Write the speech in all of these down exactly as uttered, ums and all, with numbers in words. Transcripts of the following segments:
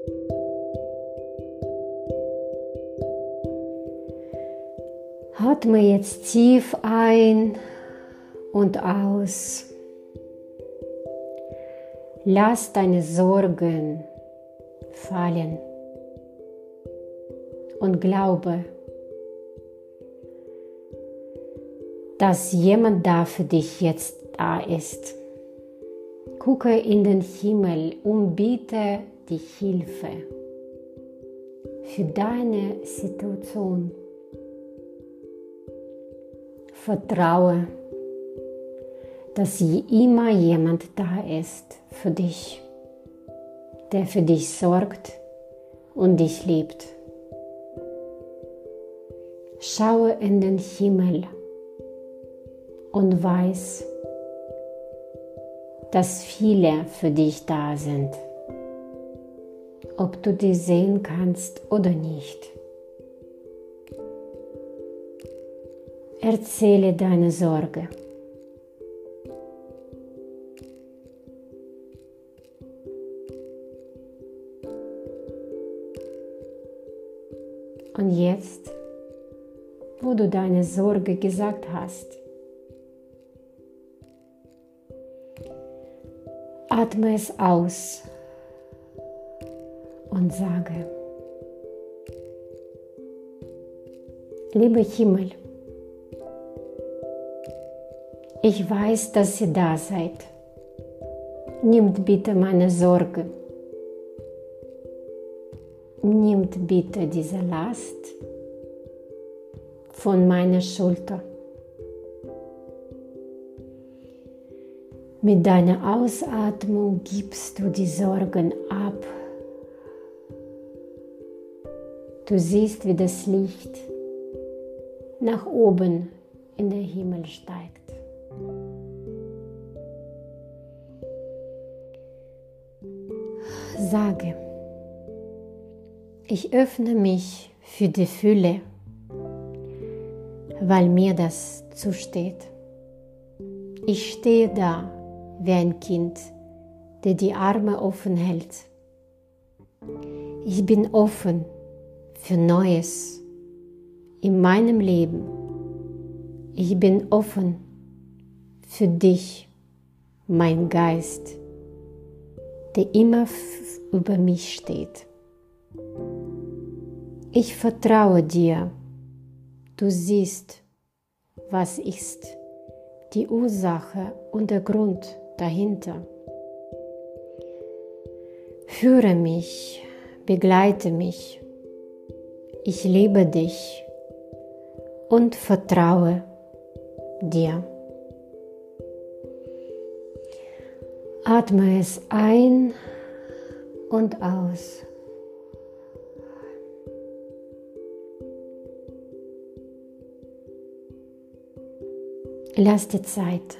Atme jetzt tief ein und aus. Lass deine Sorgen fallen und glaube, dass jemand da für dich jetzt da ist. Gucke in den Himmel und bitte die Hilfe für deine Situation. Vertraue, dass immer jemand da ist für dich, der für dich sorgt und dich liebt. Schaue in den Himmel und weiß, dass viele für dich da sind, ob du die sehen kannst oder nicht. Erzähle deine Sorge. Und jetzt, wo du deine Sorge gesagt hast, atme es aus und sage: Lieber Himmel, ich weiß, dass ihr da seid. Nimmt bitte meine Sorge. Nimmt bitte diese Last von meiner Schulter. Mit deiner Ausatmung gibst du die Sorgen ab. Du siehst, wie das Licht nach oben in den Himmel steigt. Sage: Ich öffne mich für die Fülle, weil mir das zusteht. Ich stehe da wie ein Kind, der die Arme offen hält. Ich bin offen für Neues in meinem Leben. Ich bin offen für dich, mein Geist, der immer über mich steht. Ich vertraue dir. Du siehst, was ist die Ursache und der Grund dahinter. Führe mich, begleite mich. Ich liebe dich und vertraue dir. Atme es ein und aus. Lass dir Zeit.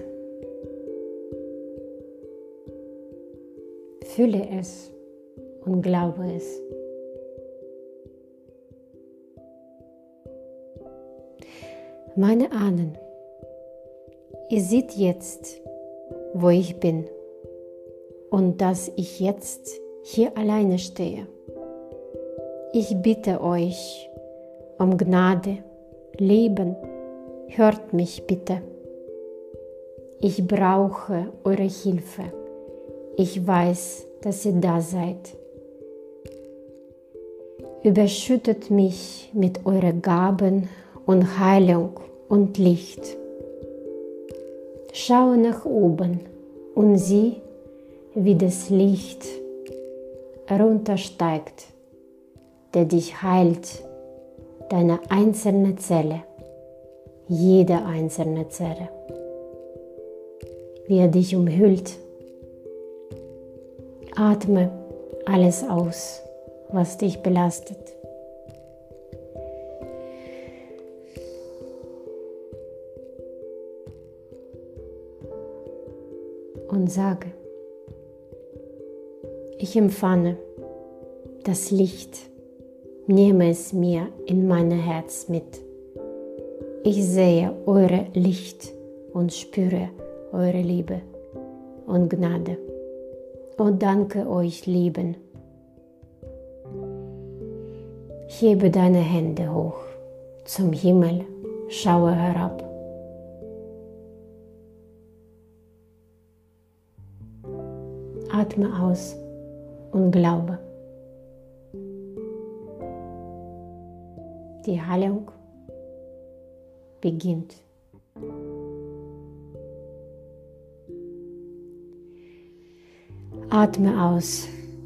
Fühle es und glaube es. Meine Ahnen, ihr seht jetzt, wo ich bin und dass ich jetzt hier alleine stehe. Ich bitte euch um Gnade, Leben, hört mich bitte. Ich brauche eure Hilfe. Ich weiß, dass ihr da seid. Überschüttet mich mit euren Gaben und Heilung und Licht. Schaue nach oben und sieh, wie das Licht heruntersteigt, der dich heilt, deine einzelne Zelle, jede einzelne Zelle, wie er dich umhüllt. Atme alles aus, was dich belastet. Und sage: Ich empfange das Licht, nehme es mir in mein Herz mit. Ich sehe eure Licht und spüre eure Liebe und Gnade. Und danke euch, Lieben, Hebe deine Hände hoch zum Himmel, schaue herab. Atme aus und glaube. Die Heilung beginnt. Atme aus.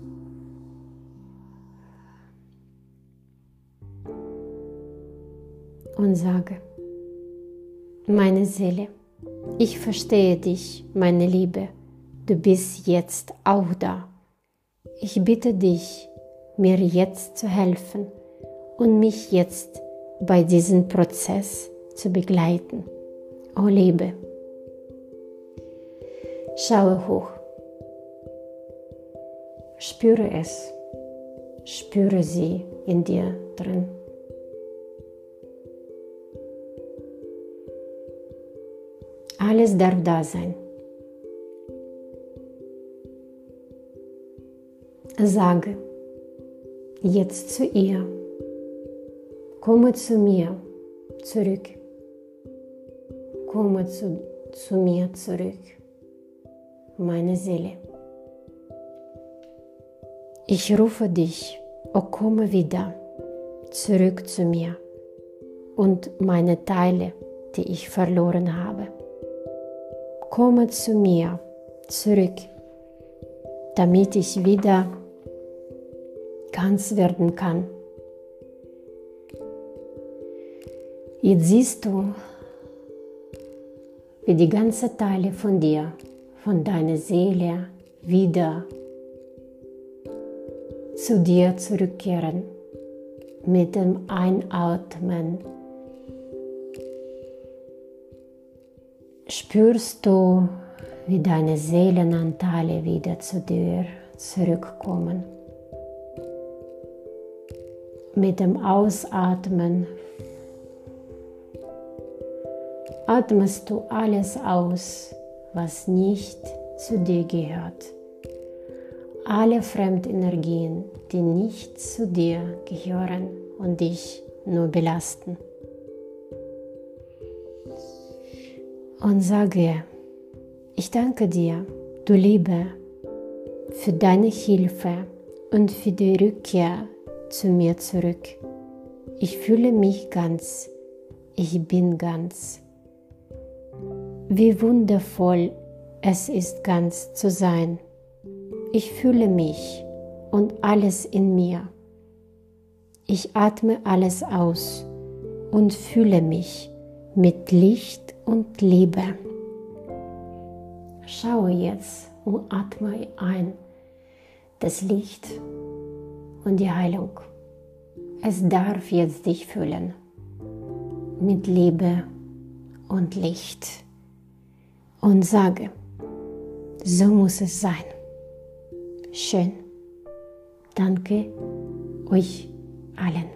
Und sage, meine Seele, ich verstehe dich, meine Liebe, du bist jetzt auch da. Ich bitte dich, mir jetzt zu helfen und mich jetzt bei diesem Prozess zu begleiten. O Liebe, schaue hoch, spüre es, spüre sie in dir drin. Alles darf da sein. Sage jetzt zu ihr, komme zu mir zurück, komme zu, zu mir zurück, meine Seele. Ich rufe dich, oh komme wieder zurück zu mir und meine Teile, die ich verloren habe. Komme zu mir zurück, damit ich wieder ganz werden kann. Jetzt siehst du, wie die ganzen Teile von dir, von deiner Seele wieder zu dir zurückkehren. Mit dem Einatmen spürst du, wie deine Seelenanteile wieder zu dir zurückkommen. Mit dem Ausatmen atmest du alles aus, was nicht zu dir gehört. Alle Fremdenergien, die nicht zu dir gehören und dich nur belasten. Und sage, ich danke dir, du Liebe, für deine Hilfe und für die Rückkehr zu mir zurück. Ich fühle mich ganz, ich bin ganz. Wie wundervoll es ist, ganz zu sein. Ich fühle mich und alles in mir. Ich atme alles aus und fühle mich mit Licht und Liebe. Schaue jetzt und atme ein das Licht und die Heilung. Es darf jetzt dich füllen mit Liebe und Licht. Und sage, so muss es sein. Schön. Danke euch allen.